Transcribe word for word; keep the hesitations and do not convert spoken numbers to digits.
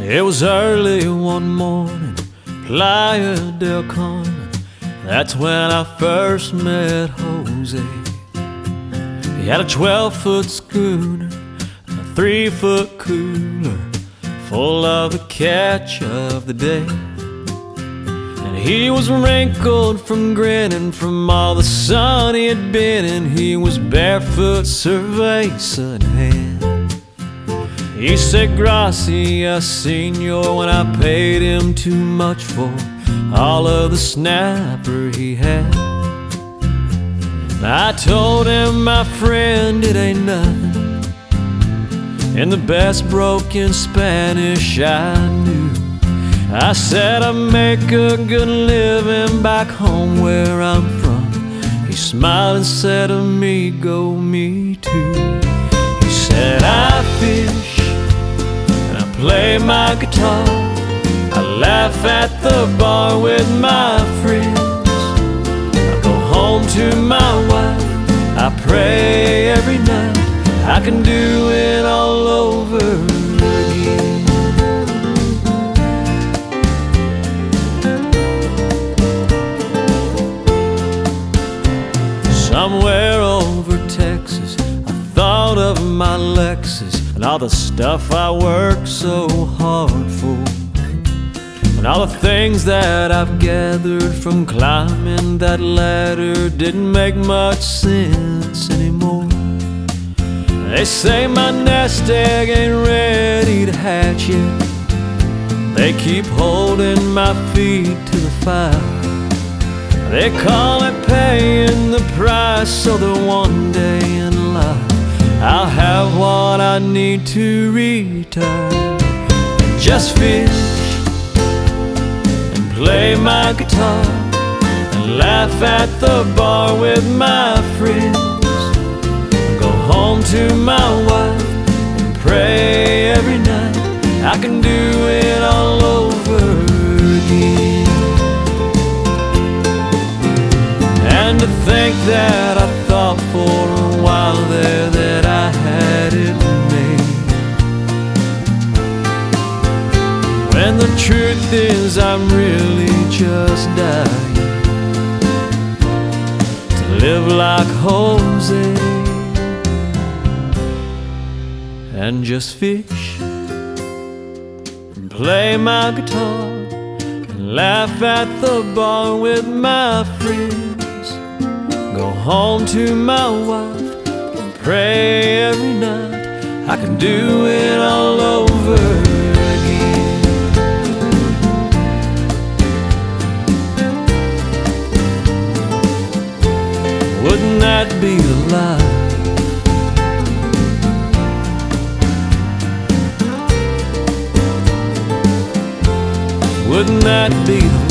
It was early one morning, Playa del Carmen. That's when I first met Jose. He had a twelve-foot schooner and a three-foot cooler full of the catch of the day. And he was wrinkled from grinning from all the sun he had been in. He was barefoot, cerveza in hand. He said, "Gracias, senor," when I paid him too much for all of the snapper he had. I told him, "My friend, it ain't nothing," in the best broken Spanish I knew. I said, "I make a good living back home where I'm from." He smiled and said, "Amigo, me too." He said, "I fish, play my guitar, I laugh at the bar with my friends, I go home to my wife, I pray every night, I can do it all over again." Somewhere over Texas, I thought of my Lexus and all the stuff I worked so hard for, and all the things that I've gathered from climbing that ladder didn't make much sense anymore. They say my nest egg ain't ready to hatch yet. They keep holding my feet to the fire. They call it paying the price, so that one day in life I'll have what I need to retire. Just fish and play my guitar and laugh at the bar with my friends, go home to my wife and pray every night, I can do it all over again. And to think that I thought for a while there that I had it made, when the truth is I'm really just dying to live like Jose and just fish and play my guitar and laugh at the bar with my friends, go home to my wife and pray every night, I can do it all over again. Wouldn't that be the life? Wouldn't that be the